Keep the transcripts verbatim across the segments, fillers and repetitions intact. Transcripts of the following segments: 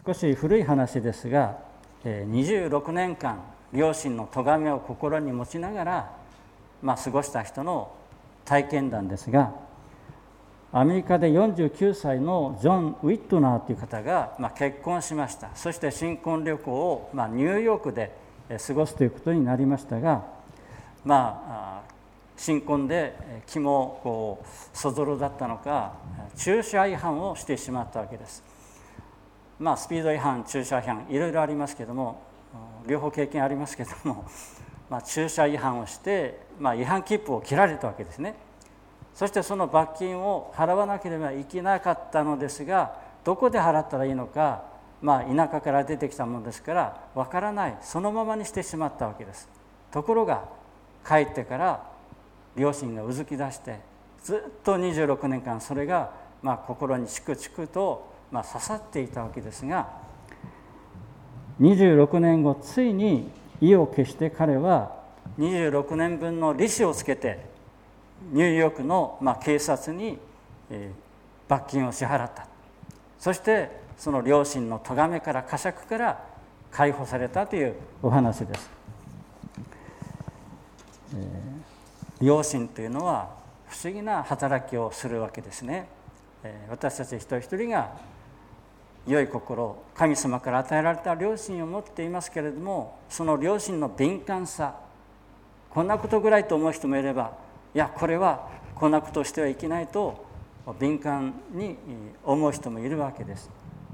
少し古い話ですが、にじゅうろくねんかん両親の咎めを心に持ちながら、まあ、過ごした人の体験談ですが、アメリカでよんじゅうきゅうさいのジョン・ウィットナーという方が、まあ、結婚しました。そして新婚旅行を、まあ、ニューヨークで過ごすということになりましたが、まあ、新婚で気もこうそぞろだったのか、駐車違反をしてしまったわけです。まあ、スピード違反、駐車違反いろいろありますけども、両方経験ありますけども、まあ、駐車違反をして、まあ、違反切符を切られたわけですね。そしてその罰金を払わなければいけなかったのですが、どこで払ったらいいのか、まあ、田舎から出てきたものですからわからない、そのままにしてしまったわけです。ところが帰ってから両親がうずき出して、ずっとにじゅうろくねんかんそれがまあ心にチクチクとまあ刺さっていたわけですが、にじゅうろくねんごついに意を決して彼はにじゅうろくねんぶんの利子をつけてニューヨークのまあ警察に罰金を支払った。そしてその両親の咎めから呵責から解放されたというお話です。両親というのは不思議な働きをするわけですね。私たち一人一人が良い心、神様から与えられた良心を持っていますけれども、その良心の敏感さ、こんなことぐらいと思う人もいれば、いやこれはこんなことをしてはいけないと敏感に思う人もいるわけです。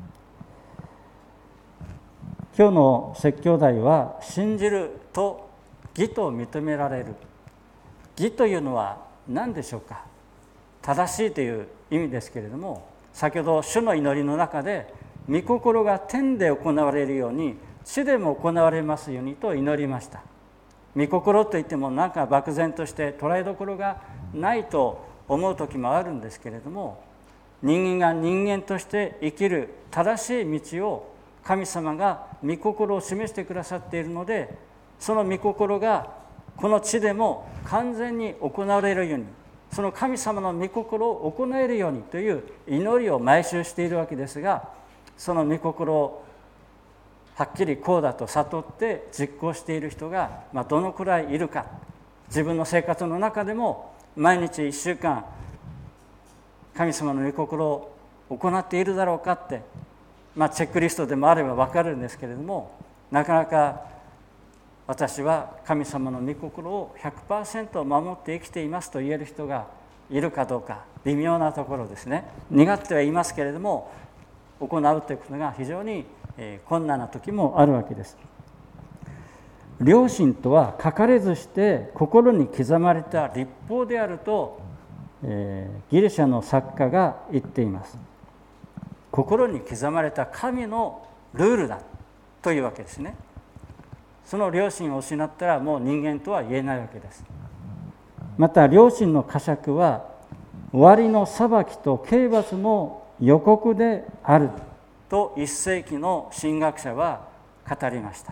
今日の説教題は、信じると義と認められる。義というのは何でしょうか。正しいという意味ですけれども、先ほど主の祈りの中で御心が天で行われるように地でも行われますようにと祈りました。御心といってもなんか漠然として捉えどころがないと思う時もあるんですけれども、人間が人間として生きる正しい道を神様が御心を示してくださっているので、その御心がこの地でも完全に行われるように、その神様の御心を行えるようにという祈りを毎週しているわけですが、その御心をはっきりこうだと悟って実行している人がまあどのくらいいるか、自分の生活の中でも毎日いっしゅうかん神様の御心を行っているだろうかって、まあ、チェックリストでもあれば分かるんですけれども、なかなか私は神様の御心を ひゃくパーセント 守って生きていますと言える人がいるかどうか、微妙なところですね。願ってはいますけれども、行うということが非常に困難な時もあるわけです。良心とは書かれずして心に刻まれた律法であると、えー、ギリシャの作家が言っています。心に刻まれた神のルールだというわけですね。その良心を失ったらもう人間とは言えないわけです。また良心の呵責は終わりの裁きと刑罰の予告であるといっ世紀の神学者は語りました。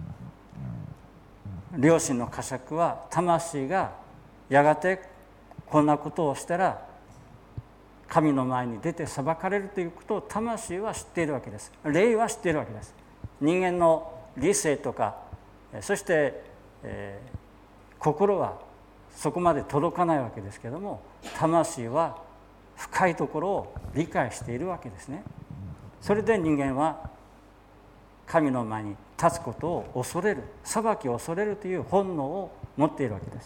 良心の呵責は魂がやがてこんなことをしたら神の前に出て裁かれるということを魂は知っているわけです。霊は知っているわけです。人間の理性とか、そして、えー、心はそこまで届かないわけですけれども、魂は深いところを理解しているわけですね。それで人間は神の前に立つことを恐れる、裁きを恐れるという本能を持っているわけです。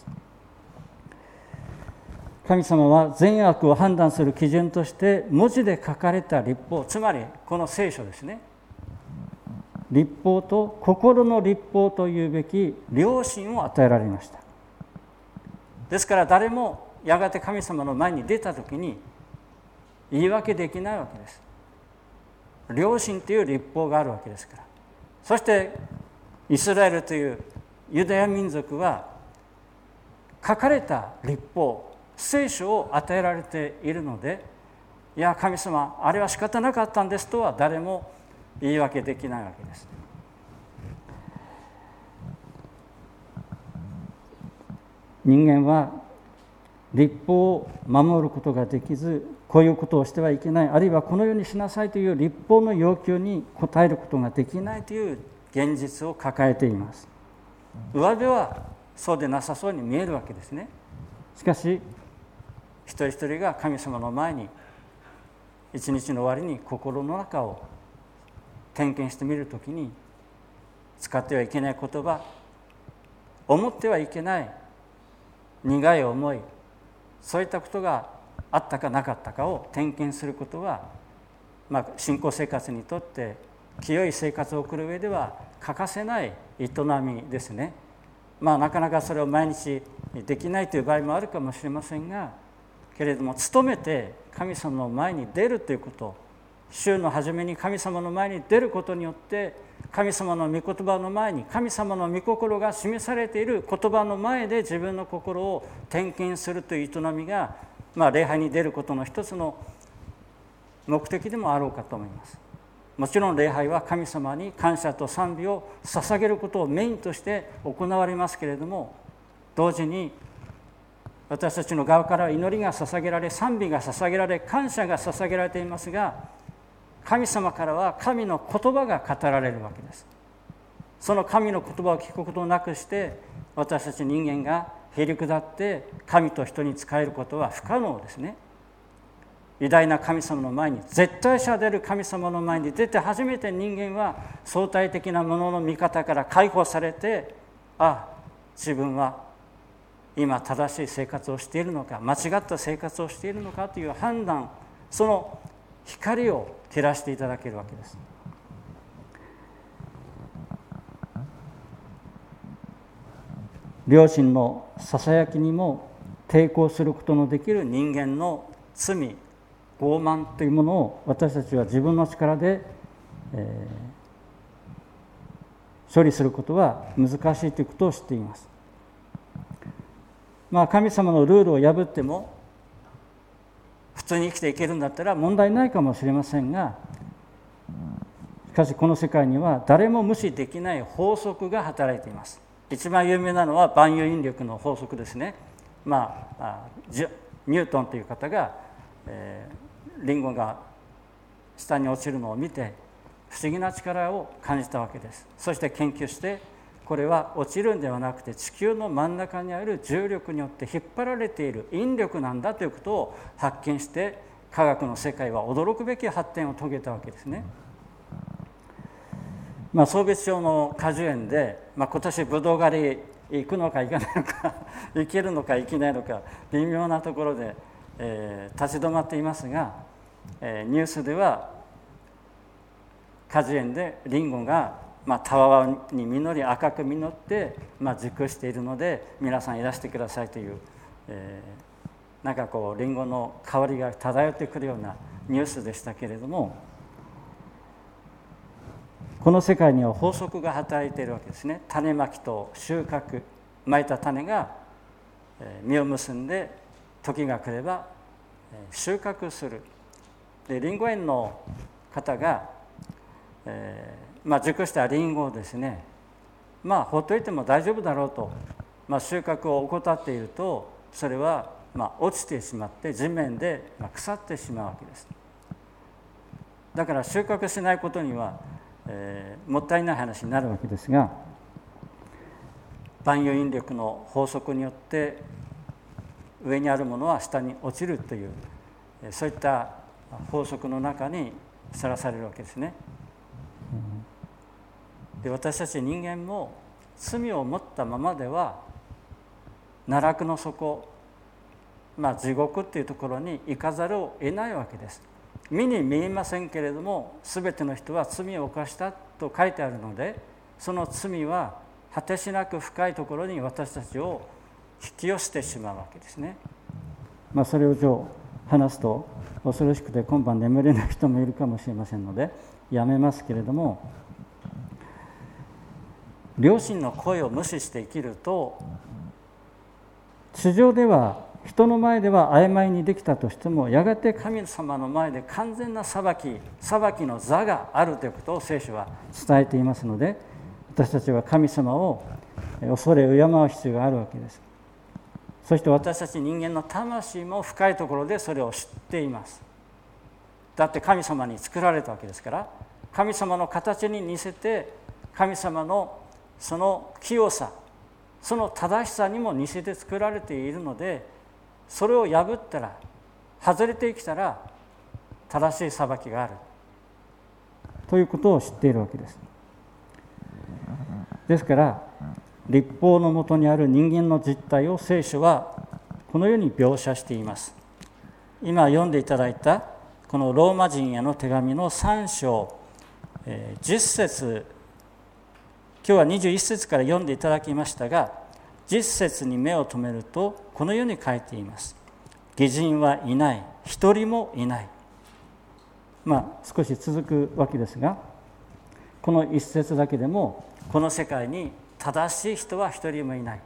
神様は善悪を判断する基準として文字で書かれた律法、つまりこの聖書ですね、律法と心の律法というべき良心を与えられました。ですから誰もやがて神様の前に出たときに言い訳できないわけです。良心という律法があるわけですから。そしてイスラエルというユダヤ民族は書かれた律法、聖書を与えられているので、いや神様あれは仕方なかったんですとは誰も言い訳できないわけです。人間は律法を守ることができず、こういうことをしてはいけない、あるいはこのようにしなさいという律法の要求に応えることができないという現実を抱えています。上辺はそうでなさそうに見えるわけですね。しかし一人一人が神様の前に一日の終わりに心の中を点検してみるときに、使ってはいけない言葉、思ってはいけない苦い思い、そういったことがあったかなかったかを点検することは、まあ、信仰生活にとって清い生活を送る上では欠かせない営みですね。まあなかなかそれを毎日できないという場合もあるかもしれませんが、けれども努めて神様の前に出るということ、週の初めに神様の前に出ることによって、神様の御言葉の前に神様の御心が示されている言葉の前で自分の心を点検するという営みが、まあ、礼拝に出ることの一つの目的でもあろうかと思います。もちろん礼拝は神様に感謝と賛美を捧げることをメインとして行われますけれども、同時に私たちの側から祈りが捧げられ、賛美が捧げられ、感謝が捧げられていますが、神様からは神の言葉が語られるわけです。その神の言葉を聞くことなくして、私たち人間がへりくだって神と人に仕えることは不可能ですね。偉大な神様の前に、絶対者である神様の前に出て初めて人間は相対的なものの見方から解放されて、ああ、自分は今正しい生活をしているのか、間違った生活をしているのかという判断、その光を照らしていただけるわけです。良心のささやきにも抵抗することのできる人間の罪、傲慢というものを私たちは自分の力で、えー、処理することは難しいということを知っています。まあ、神様のルールを破っても普通に生きていけるんだったら問題ないかもしれませんが、しかしこの世界には誰も無視できない法則が働いています。一番有名なのは万有引力の法則ですね。まあ、ニュートンという方が、えー、リンゴが下に落ちるのを見て不思議な力を感じたわけです。そして研究して、これは落ちるんではなくて地球の真ん中にある重力によって引っ張られている引力なんだということを発見して、科学の世界は驚くべき発展を遂げたわけですね。まあ、送別町の果樹園で、まあ、今年ブドウ狩り行くのか行かないのか行けるのか行けないのか微妙なところで、えー、立ち止まっていますが、えー、ニュースでは果樹園でリンゴが、まあ、たわわに実り赤く実って、まあ、熟しているので皆さんいらしてくださいという、えー、なんかこうリンゴの香りが漂ってくるようなニュースでしたけれども、この世界には法則が働いているわけですね。種まきと収穫、まいた種が実を結んで時が来れば収穫する。でリンゴ園の方が、えーまあ、熟したリンゴをですね、まあ放っておいても大丈夫だろうと、まあ、収穫を怠っているとそれはまあ落ちてしまって地面で腐ってしまうわけです。だから収穫しないことにはえー、もったいない話になるわけですが、万有引力の法則によって上にあるものは下に落ちるという、そういった法則の中にさらされるわけですね。で私たち人間も罪を持ったままでは奈落の底、まあ、地獄というところに行かざるを得ないわけです。目に見えませんけれども、すべての人は罪を犯したと書いてあるので、その罪は果てしなく深いところに私たちを引き寄せてしまうわけですね。まあ、それを上話すと恐ろしくて今晩眠れない人もいるかもしれませんのでやめますけれども、良心の声を無視して生きると、地上では人の前では曖昧にできたとしても、やがて神様の前で完全な裁き、裁きの座があるということを聖書は伝えていますので、私たちは神様を恐れ敬う必要があるわけです。 そして私たち人間の魂も深いところでそれを知っています。だって神様に作られたわけですから、神様の形に似せて神様のその清さ、その正しさにも似せて作られているので、それを破ったら、外れてきたら正しい裁きがあるということを知っているわけです。ですから律法のもとにある人間の実態を聖書はこのように描写しています。今読んでいただいたこのローマ人への手紙のさん章じゅっ節、今日はにじゅういち節から読んでいただきましたが、じゅっ節に目を留めるとこのように書いています。義人はいない、一人もいない。まあ少し続くわけですが、この一節だけでもこの世界に正しい人は一人もいない、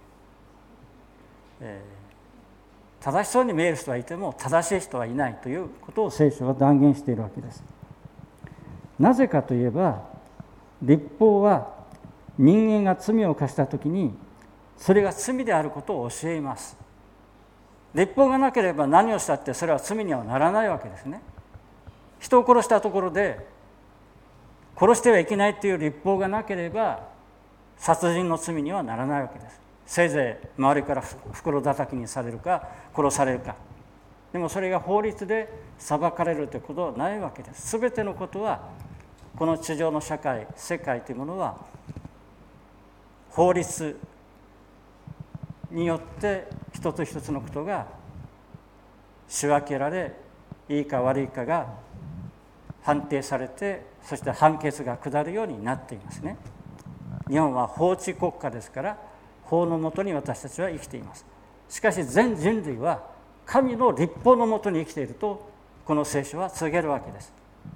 えー、正しそうに見える人はいても正しい人はいないということを聖書は断言しているわけです。なぜかといえば、律法は人間が罪を犯したときにそれが罪であることを教えます。律法がなければ何をしたってそれは罪にはならないわけですね。人を殺したところで殺してはいけないという律法がなければ殺人の罪にはならないわけです。せいぜい周りから袋叩きにされるか殺されるか。でもそれが法律で裁かれるということはないわけです。すべてのことはこの地上の社会、世界というものは法律によって一つ一つのことが仕分けられ、いいか悪いかが判定されて、そして判決が下るようになっていますね。日本は法治国家ですから、法のもとに私たちは生きています。しかし全人類は神の律法のもとに生きているとこの聖書は告げるわけです。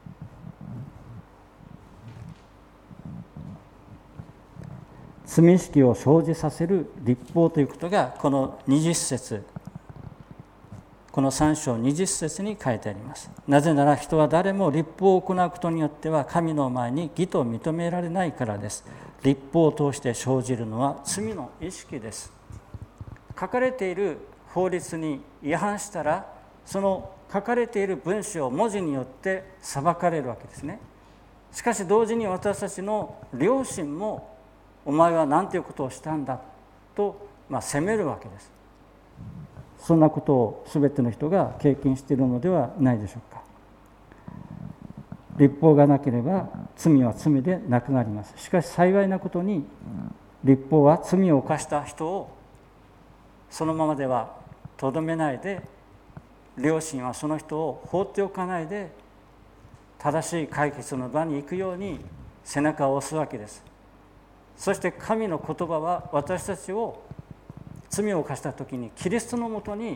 罪意識を生じさせる律法ということがこのにじゅっ節、このさん章にじゅっ節に書いてあります。なぜなら人は誰も律法を行うことによっては神の前に義と認められないからです。律法を通して生じるのは罪の意識です。書かれている法律に違反したら、その書かれている文章、文字によって裁かれるわけですね。しかし同時に私たちの良心もお前は何ていうことをしたんだと、まあ、責めるわけです。そんなことを全ての人が経験しているのではないでしょうか。律法がなければ罪は罪でなくなります。しかし幸いなことに、律法は罪を犯した人をそのままではとどめないで、良心はその人を放っておかないで正しい解決の場に行くように背中を押すわけです。そして神の言葉は私たちを罪を犯した時にキリストのもとに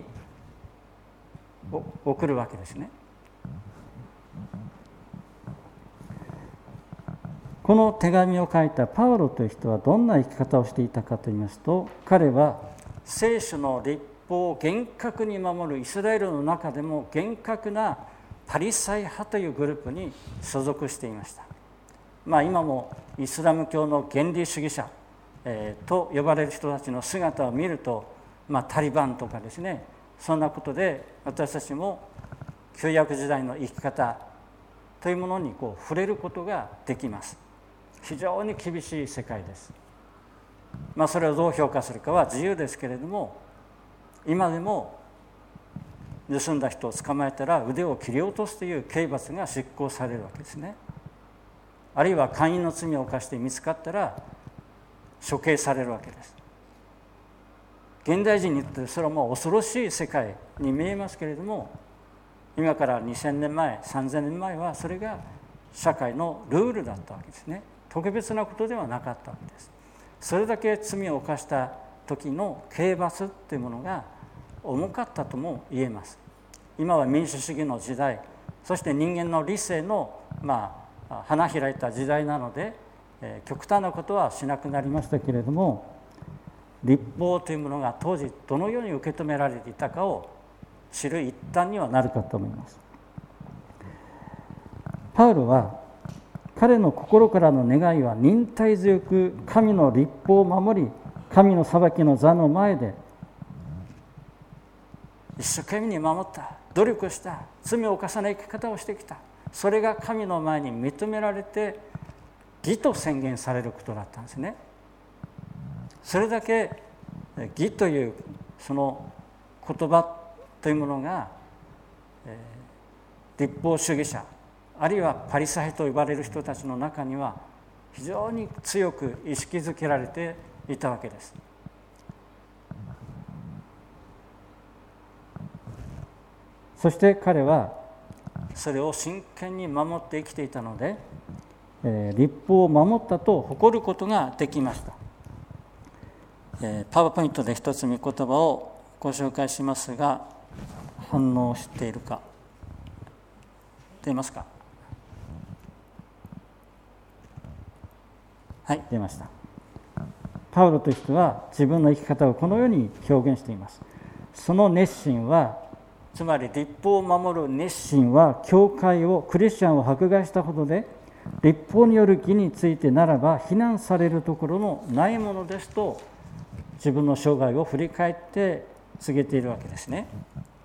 送るわけですね。この手紙を書いたパウロという人はどんな生き方をしていたかといいますと、彼は聖書の律法を厳格に守るイスラエルの中でも厳格なパリサイ派というグループに所属していました。まあ、今もイスラム教の原理主義者、えー、と呼ばれる人たちの姿を見ると、まあ、タリバンとかですね、そんなことで私たちも旧約時代の生き方というものにこう触れることができます。非常に厳しい世界です。まあ、それをどう評価するかは自由ですけれども、今でも盗んだ人を捕まえたら腕を切り落とすという刑罰が執行されるわけですね。あるいは姦淫の罪を犯して見つかったら処刑されるわけです。現代人にとってそれはもう恐ろしい世界に見えますけれども、今からにせんねんまえ、さんぜんねんまえはそれが社会のルールだったわけですね。特別なことではなかったわけです。それだけ罪を犯した時の刑罰というものが重かったとも言えます。今は民主主義の時代、そして人間の理性のまあ花開いた時代なので、えー、極端なことはしなくなりましたけれども、律法というものが当時どのように受け止められていたかを知る一端にはなるかと思います。パウロは彼の心からの願いは忍耐強く神の律法を守り、神の裁きの座の前で一生懸命に守った、努力した、罪を犯さない生き方をしてきた。それが神の前に認められて義と宣言されることだったんですね。それだけ義というその言葉というものが、えー、律法主義者あるいはパリサイと呼ばれる人たちの中には非常に強く意識づけられていたわけです。そして彼はそれを真剣に守って生きていたので、えー、律法を守ったと誇ることができました。えー、パワーポイントで一つ御言葉をご紹介しますが、反応しているか出ますか。はい、出ました。パウロという人は自分の生き方をこのように表現しています。その熱心は、つまり律法を守る熱心は教会をクリスチャンを迫害したほどで、律法による義についてならば非難されるところのないものですと、自分の生涯を振り返って告げているわけですね。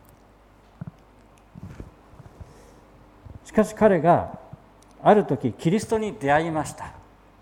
しかし彼がある時キリストに出会いました。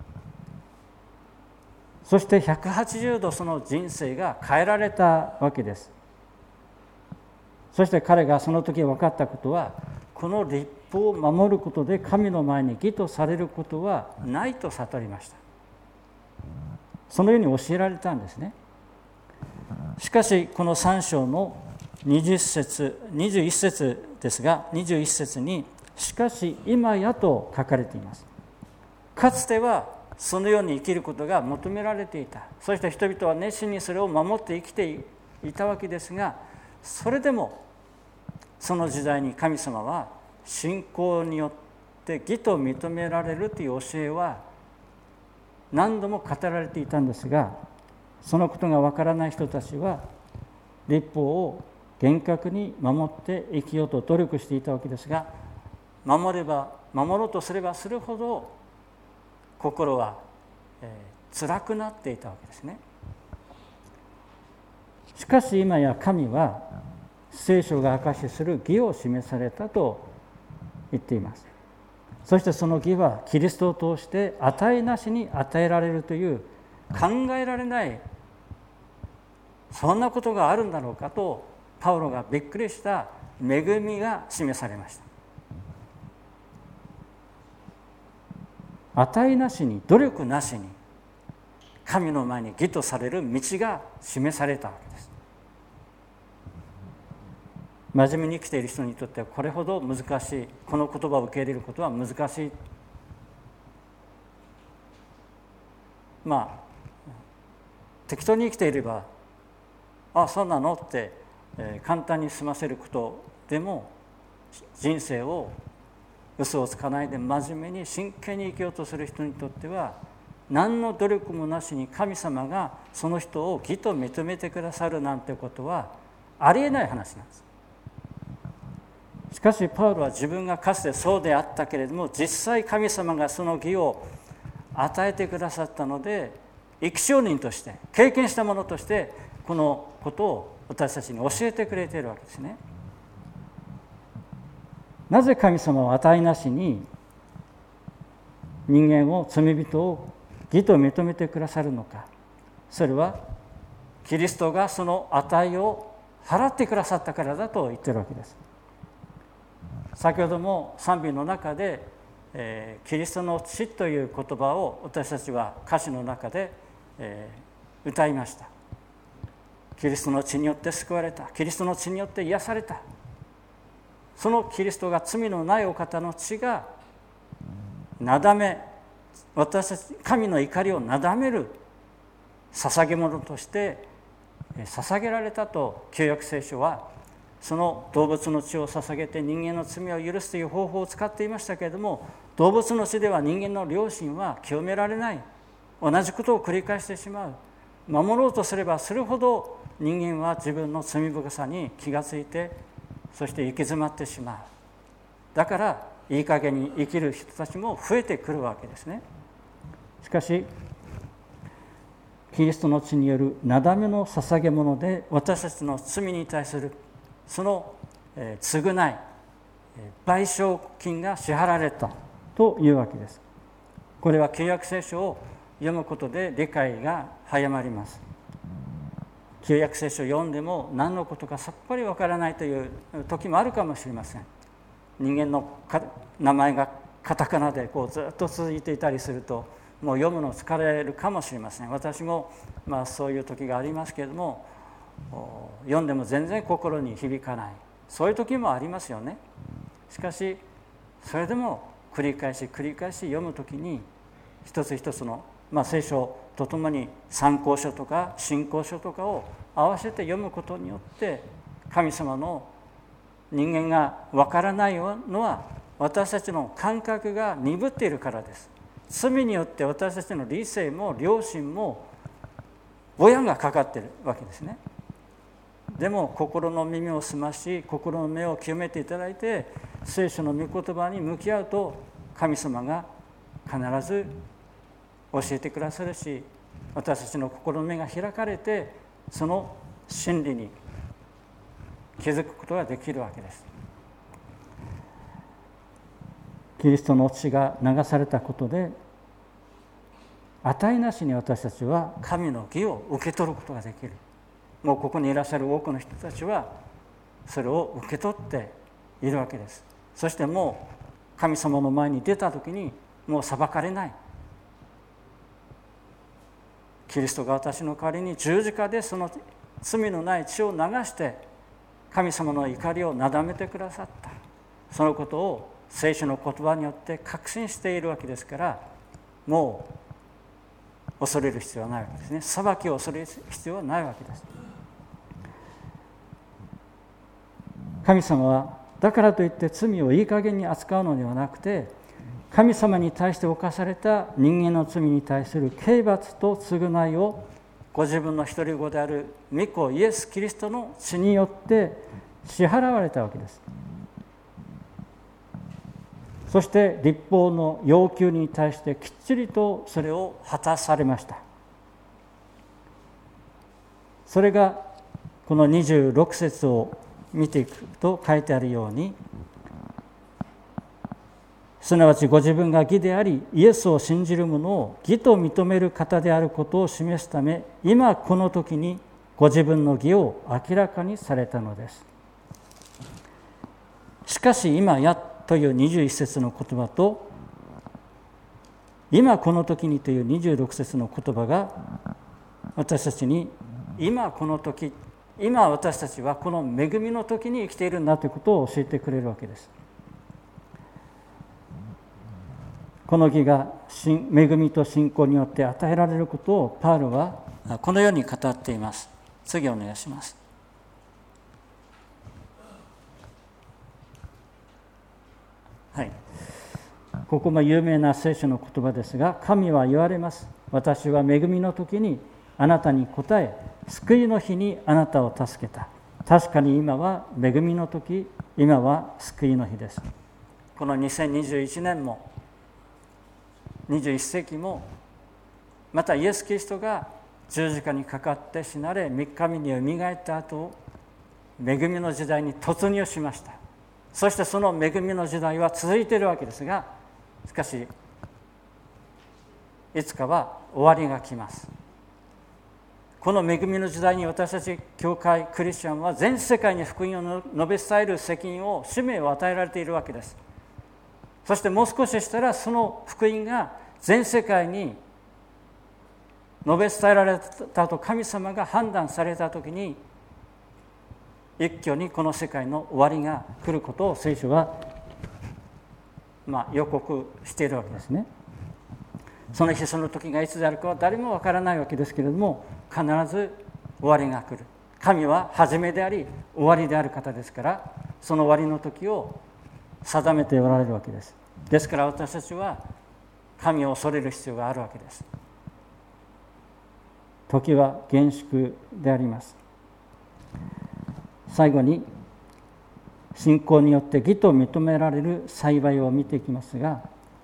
そしてひゃくはちじゅうどその人生が変えられたわけです。そして彼がその時分かったことは、この律法を守ることで神の前に義とされることはないと悟りました。そのように教えられたんですね。しかしこのさん章のにじゅっ節、にじゅういち節ですが、にじゅういち節にしかし今やと書かれています。かつてはそのように生きることが求められていた。そして人々は熱心にそれを守って生きていたわけですが、それでもその時代に神様は信仰によって義と認められるという教えは何度も語られていたんですが、そのことがわからない人たちは律法を厳格に守って生きようと努力していたわけですが、守れば守ろうとすればするほど心は、えー、辛くなっていたわけですね。しかし今や神は聖書が証しする義を示されたと言っています。そしてその義はキリストを通して値なしに与えられるという考えられない、そんなことがあるんだろうかとパウロがびっくりした恵みが示されました。値なしに、努力なしに神の前に義とされる道が示されたわけです。真面目に生きている人にとってはこれほど難しい、この言葉を受け入れることは難しい。まあ適当に生きていれば、ああそうなのって、えー、簡単に済ませることでも、人生を嘘をつかないで真面目に真剣に生きようとする人にとっては、何の努力もなしに神様がその人を義と認めてくださるなんてことはありえない話なんです。しかしパウロは自分がかつてそうであったけれども、実際神様がその義を与えてくださったので、生き証人として経験したものとしてこのことを私たちに教えてくれているわけですね。なぜ神様は値なしに人間を、罪人を義と認めてくださるのか。それはキリストがその値を払ってくださったからだと言っているわけです。先ほども賛美の中で、えー、キリストの血という言葉を私たちは歌詞の中で、えー、歌いました。キリストの血によって救われた、キリストの血によって癒された。そのキリストが罪のないお方の血がなだめ、私たち神の怒りをなだめる捧げ物として捧げられたと旧約聖書は、その動物の血を捧げて人間の罪を許すという方法を使っていましたけれども、動物の血では人間の良心は清められない。同じことを繰り返してしまう。守ろうとすればするほど人間は自分の罪深さに気がついて、そして行き詰まってしまう。だからいい加減に生きる人たちも増えてくるわけですね。しかしキリストの血によるなだめの捧げ物で私たちの罪に対するその、えー、償い、賠償金が支払われたというわけです。これは旧約聖書を読むことで理解が早まります。旧約聖書を読んでも何のことかさっぱりわからないという時もあるかもしれません。人間の名前がカタカナでこうずっと続いていたりすると、もう読むの疲れるかもしれません。私もまあそういう時がありますけれども、読んでも全然心に響かない、そういう時もありますよね。しかしそれでも繰り返し繰り返し読む時に、一つ一つの、まあ、聖書とともに参考書とか信仰書とかを合わせて読むことによって、神様の人間が分からないのは私たちの感覚が鈍っているからです。罪によって私たちの理性も良心もぼやがかかっているわけですね。でも心の耳を澄まし、心の目を清めていただいて、聖書の御言葉に向き合うと、神様が必ず教えてくださるし、私たちの心の目が開かれて、その真理に気づくことができるわけです。キリストの血が流されたことで、値なしに私たちは神の義を受け取ることができる。もうここにいらっしゃる多くの人たちはそれを受け取っているわけです。そしてもう神様の前に出た時にもう裁かれない。キリストが私の代わりに十字架でその罪のない血を流して神様の怒りをなだめてくださった。そのことを聖書の言葉によって確信しているわけですから、もう恐れる必要はないわけですね。裁きを恐れる必要はないわけです。神様はだからといって罪をいい加減に扱うのではなくて、神様に対して犯された人間の罪に対する刑罰と償いをご自分の一人子である御子イエス・キリストの血によって支払われたわけです。そして律法の要求に対してきっちりとそれを果たされました。それがこのにじゅうろく節を見ていくと書いてあるように、すなわちご自分が義でありイエスを信じる者を義と認める方であることを示すため、今この時にご自分の義を明らかにされたのです。しかし今やというにじゅういち節の言葉と、今この時にというにじゅうろく節の言葉が私たちに、今この時、今私たちはこの恵みの時に生きているんだということを教えてくれるわけです。この義が恵みと信仰によって与えられることをパウロはこのように語っています。次お願いします。はい、ここも有名な聖書の言葉ですが、神は言われます。私は恵みの時にあなたに答え、救いの日にあなたを助けた。確かに今は恵みの時、今は救いの日です。このにせんにじゅういちねんもにじゅういっ世紀も、またイエス・キリストが十字架にかかって死なれみっかめによみがえった後、恵みの時代に突入しました。そしてその恵みの時代は続いているわけですが、しかしいつかは終わりが来ます。この恵みの時代に私たち教会クリスチャンは全世界に福音を述べ伝える責任を、使命を与えられているわけです。そしてもう少ししたらその福音が全世界に述べ伝えられたと神様が判断されたときに、一挙にこの世界の終わりが来ることを聖書は、まあ、予告しているわけですね。その日その時がいつであるかは誰もわからないわけですけれども、必ず終わりが来る。神は初めであり終わりである方ですから、その終わりの時を定めておられるわけです。ですから私たちは神を恐れる必要があるわけです。時は厳粛であります。最後に信仰によって義と認められる幸いを見ていきますが、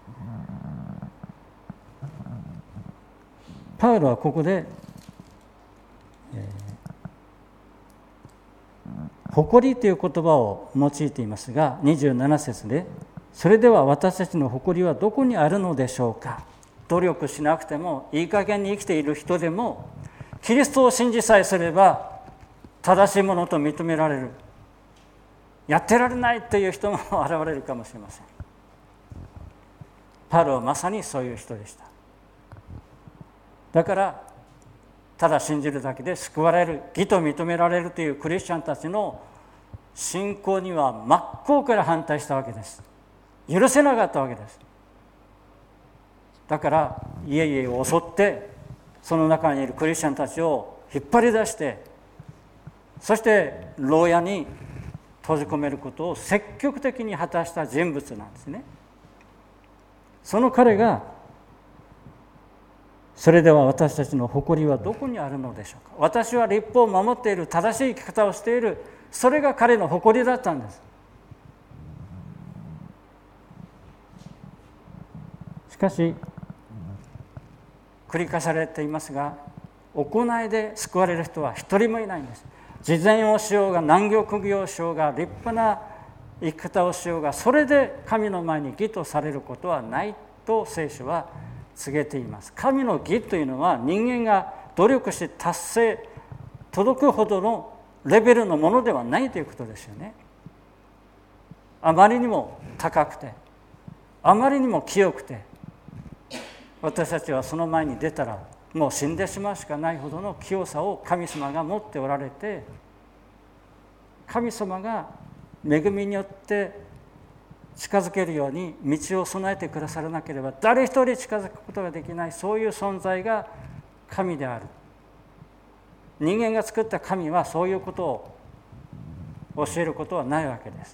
パウロはここで、えー、 誇りという言葉を用いていますが、にじゅうなな節で、それでは私たちの誇りはどこにあるのでしょうか。努力しなくてもいい加減に生きている人でも、キリストを信じさえすれば正しいものと認められる。やってられないという人も現れるかもしれません。パウロはまさにそういう人でした。だからただ信じるだけで救われる、義と認められるというクリスチャンたちの信仰には真っ向から反対したわけです。許せなかったわけです。だから家々を襲って、その中にいるクリスチャンたちを引っ張り出して、そして牢屋に閉じ込めることを積極的に果たした人物なんですね。その彼が、それでは私たちの誇りはどこにあるのでしょうか。私は律法を守っている、正しい生き方をしている、それが彼の誇りだったんです。しかし繰り返されていますが、行いで救われる人は一人もいないんです。慈善をしようが、難行苦行をしようが、立派な生き方をしようが、それで神の前に義とされることはないと聖書は告げています。神の義というのは人間が努力して達成届くほどのレベルのものではないということですよね。あまりにも高くて、あまりにも清くて、私たちはその前に出たらもう死んでしまうしかないほどの清さを神様が持っておられて、神様が恵みによって近づけるように道を備えてくださらなければ誰一人近づくことができない、そういう存在が神である。人間が作った神はそういうことを教えることはないわけです。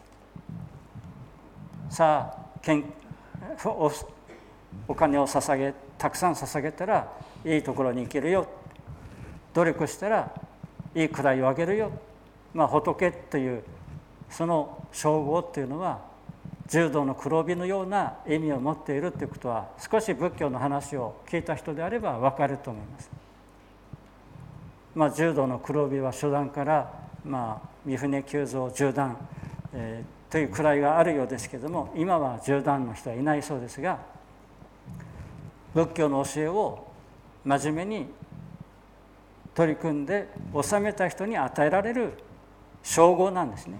さあけん お, お金を捧げたくさん捧げたらいいところに行けるよ、努力したらいい位を上げるよ、まあ、仏というその称号というのは柔道の黒帯のような意味を持っているということは、少し仏教の話を聞いた人であれば分かると思います。まあ、柔道の黒帯は初段から、まあ、三船久蔵十段、えー、という位があるようですけれども、今は十段の人はいないそうですが、仏教の教えを真面目に取り組んで収めた人に与えられる称号なんですね。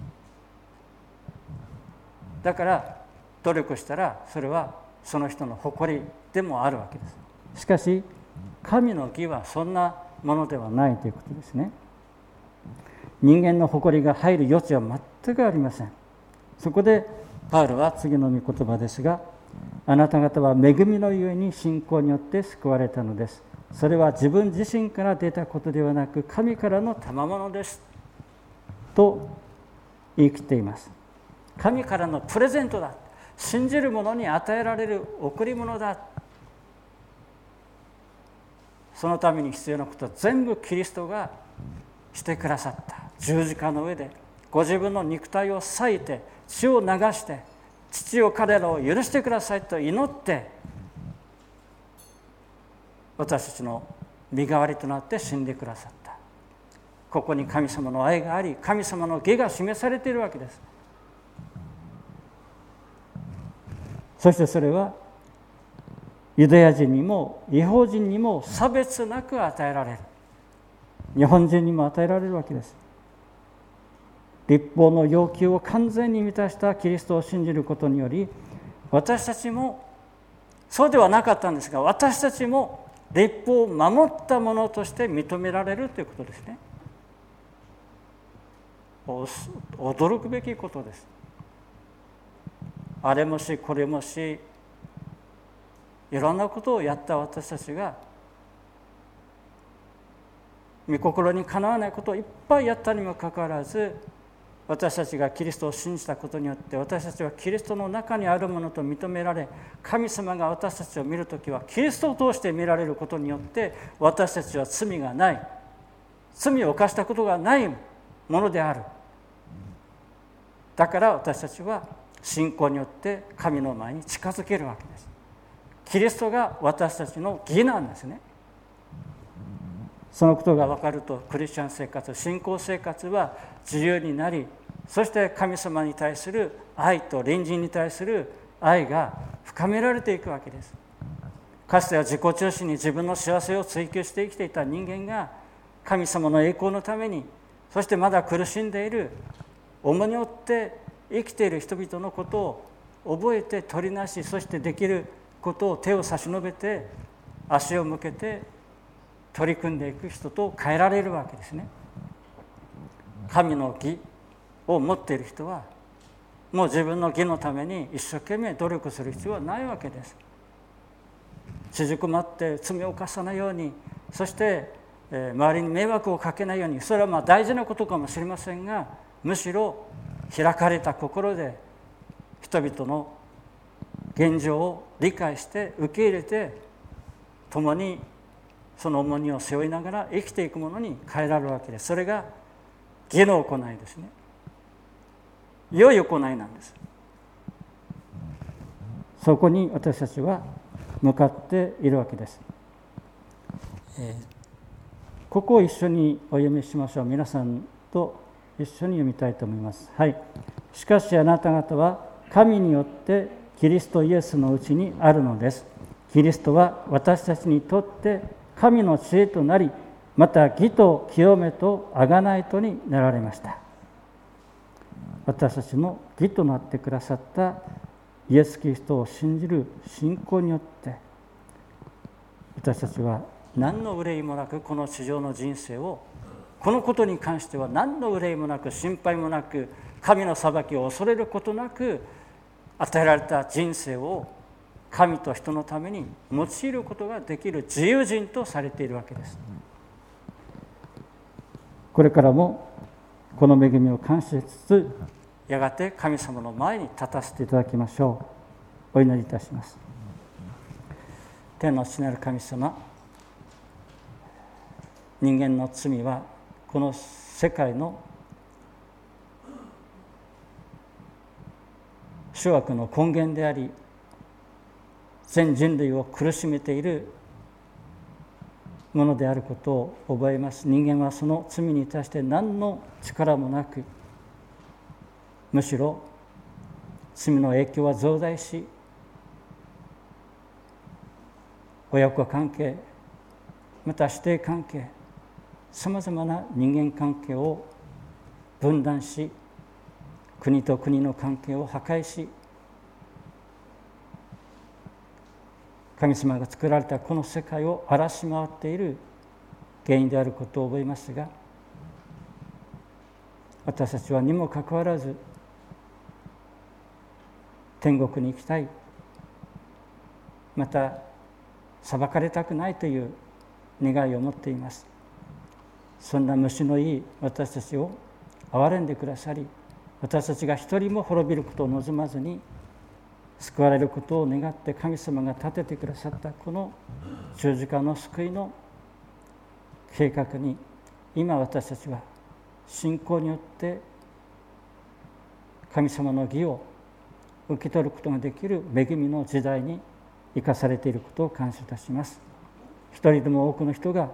だから努力したらそれはその人の誇りでもあるわけです。しかし神の義はそんなものではないということですね。人間の誇りが入る余地は全くありません。そこでパウロは次の御言葉ですが、あなた方は恵みのゆえに信仰によって救われたのです。それは自分自身から出たことではなく神からの賜物ですと言い切っています。神からのプレゼントだ、信じる者に与えられる贈り物だ。そのために必要なことは全部キリストがしてくださった。十字架の上でご自分の肉体を裂いて血を流して、父よ彼らを許してくださいと祈って私たちの身代わりとなって死んでくださった。ここに神様の愛があり、神様の義が示されているわけです。そしてそれはユダヤ人にも異邦人にも差別なく与えられる。日本人にも与えられるわけです。律法の要求を完全に満たしたキリストを信じることにより、私たちもそうではなかったんですが、私たちも律法を守ったものとして認められるということですね。驚くべきことです。あれもしこれもしいろんなことをやった私たちが、御心にかなわないことをいっぱいやったにもかかわらず、私たちがキリストを信じたことによって私たちはキリストの中にあるものと認められ、神様が私たちを見るときはキリストを通して見られることによって、私たちは罪がない、罪を犯したことがないものである。だから私たちは信仰によって神の前に近づけるわけです。キリストが私たちの義なんですね。そのことが分かると、クリスチャン生活、信仰生活は自由になり、 そして神様に対する愛と隣人に対する愛が深められていくわけです。かつては自己中心に自分の幸せを追求して生きていた人間が、神様の栄光のために、そしてまだ苦しんでいる、重荷を負って生きている人々のことを覚えて取りなし、そしてできることを手を差し伸べて足を向けて取り組んでいく人と変えられるわけですね。神の義を持っている人はもう自分の義のために一生懸命努力する必要はないわけです。縮こまって罪を犯さないように、そして周りに迷惑をかけないように、それはまあ大事なことかもしれませんが、むしろ開かれた心で人々の現状を理解して受け入れて、共にその重荷を背負いながら生きていくものに変えられるわけです。それが義の行いですね。良い行いなんです。そこに私たちは向かっているわけです。えー、ここを一緒にお読みしましょう。皆さんと一緒に読みたいと思います。はい。しかしあなた方は神によってキリストイエスのうちにあるのです。キリストは私たちにとって神の知恵となり、また義と清めと贖いとになられました。私たちの義となってくださったイエス・キリストを信じる信仰によって、私たちは何の憂いもなくこの地上の人生を、このことに関しては何の憂いもなく心配もなく、神の裁きを恐れることなく与えられた人生を神と人のために用いることができる自由人とされているわけです。これからもこの恵みを感謝しつつ、やがて神様の前に立たせていただきましょう。お祈りいたします。天の父なる神様、人間の罪はこの世界の諸悪の根源であり、全人類を苦しめているものであることを覚えます。人間はその罪に対して何の力もなく、むしろ罪の影響は増大し、親子関係、また師弟関係、さまざまな人間関係を分断し、国と国の関係を破壊し、神様が作られたこの世界を荒らし回っている原因であることを覚えますが、私たちはにもかかわらず天国に行きたい、また裁かれたくないという願いを持っています。そんな虫のいい私たちを憐れんでくださり、私たちが一人も滅びることを望まずに救われることを願って神様が立ててくださったこの十字架の救いの計画に、今私たちは信仰によって神様の義を受け取ることができる恵みの時代に生かされていることを感謝いたします。一人でも多くの人が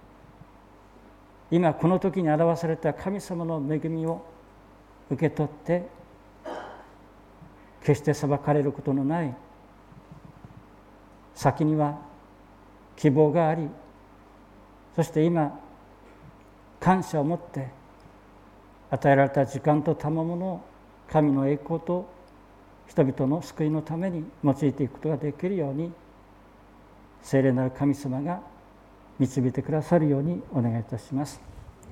今この時に表された神様の恵みを受け取って、決して裁かれることのない先には希望があり、そして今感謝を持って与えられた時間と賜物を神の栄光と人々の救いのために用いていくことができるように、聖霊なる神様が導いてくださるようにお願いいたします。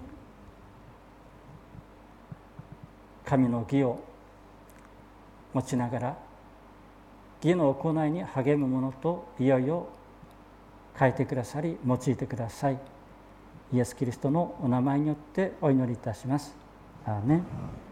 神の義を持ちながら義の行いに励む者といよいよ変えてくださり用いてください。イエス・キリストのお名前によってお祈りいたします。アーメン。